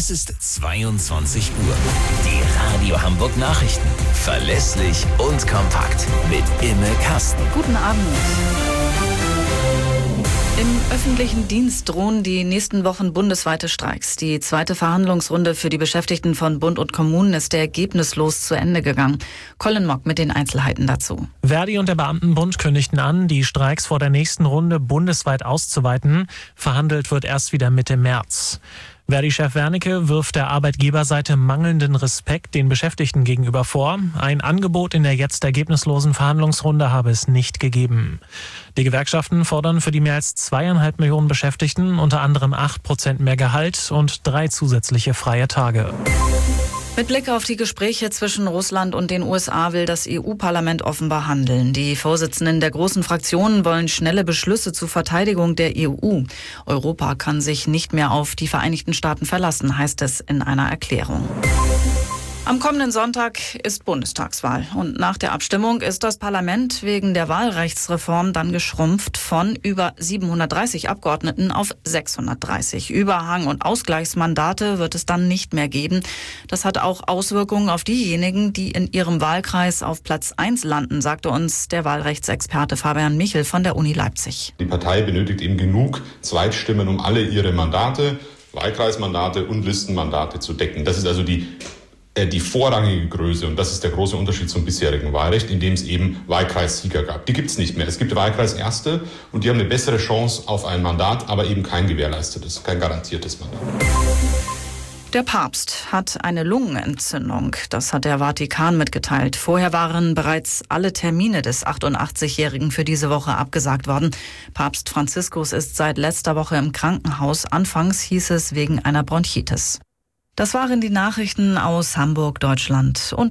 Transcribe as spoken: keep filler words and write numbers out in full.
Es ist zweiundzwanzig Uhr. Die Radio Hamburg Nachrichten. Verlässlich und kompakt. Mit Imme Kasten. Guten Abend. Im öffentlichen Dienst drohen die nächsten Wochen bundesweite Streiks. Die zweite Verhandlungsrunde für die Beschäftigten von Bund und Kommunen ist ergebnislos zu Ende gegangen. Colin Mock mit den Einzelheiten dazu. Verdi und der Beamtenbund kündigten an, die Streiks vor der nächsten Runde bundesweit auszuweiten. Verhandelt wird erst wieder Mitte März. Verdi-Chef Wernicke wirft der Arbeitgeberseite mangelnden Respekt den Beschäftigten gegenüber vor. Ein Angebot in der jetzt ergebnislosen Verhandlungsrunde habe es nicht gegeben. Die Gewerkschaften fordern für die mehr als zweieinhalb Millionen Beschäftigten unter anderem acht Prozent mehr Gehalt und drei zusätzliche freie Tage. Mit Blick auf die Gespräche zwischen Russland und den U S A will das E U-Parlament offenbar handeln. Die Vorsitzenden der großen Fraktionen wollen schnelle Beschlüsse zur Verteidigung der E U. Europa kann sich nicht mehr auf die Vereinigten Staaten verlassen, heißt es in einer Erklärung. Am kommenden Sonntag ist Bundestagswahl und nach der Abstimmung ist das Parlament wegen der Wahlrechtsreform dann geschrumpft von über siebenhundertdreißig Abgeordneten auf sechshundertdreißig. Überhang- und Ausgleichsmandate wird es dann nicht mehr geben. Das hat auch Auswirkungen auf diejenigen, die in ihrem Wahlkreis auf Platz eins landen, sagte uns der Wahlrechtsexperte Fabian Michel von der Uni Leipzig. Die Partei benötigt eben genug Zweitstimmen, um alle ihre Mandate, Wahlkreismandate und Listenmandate zu decken. Das ist also die die vorrangige Größe, und das ist der große Unterschied zum bisherigen Wahlrecht, in dem es eben Wahlkreissieger gab. Die gibt es nicht mehr. Es gibt Wahlkreiserste und die haben eine bessere Chance auf ein Mandat, aber eben kein gewährleistetes, kein garantiertes Mandat. Der Papst hat eine Lungenentzündung. Das hat der Vatikan mitgeteilt. Vorher waren bereits alle Termine des achtundachtzigjährigen für diese Woche abgesagt worden. Papst Franziskus ist seit letzter Woche im Krankenhaus. Anfangs hieß es wegen einer Bronchitis. Das waren die Nachrichten aus Hamburg, Deutschland und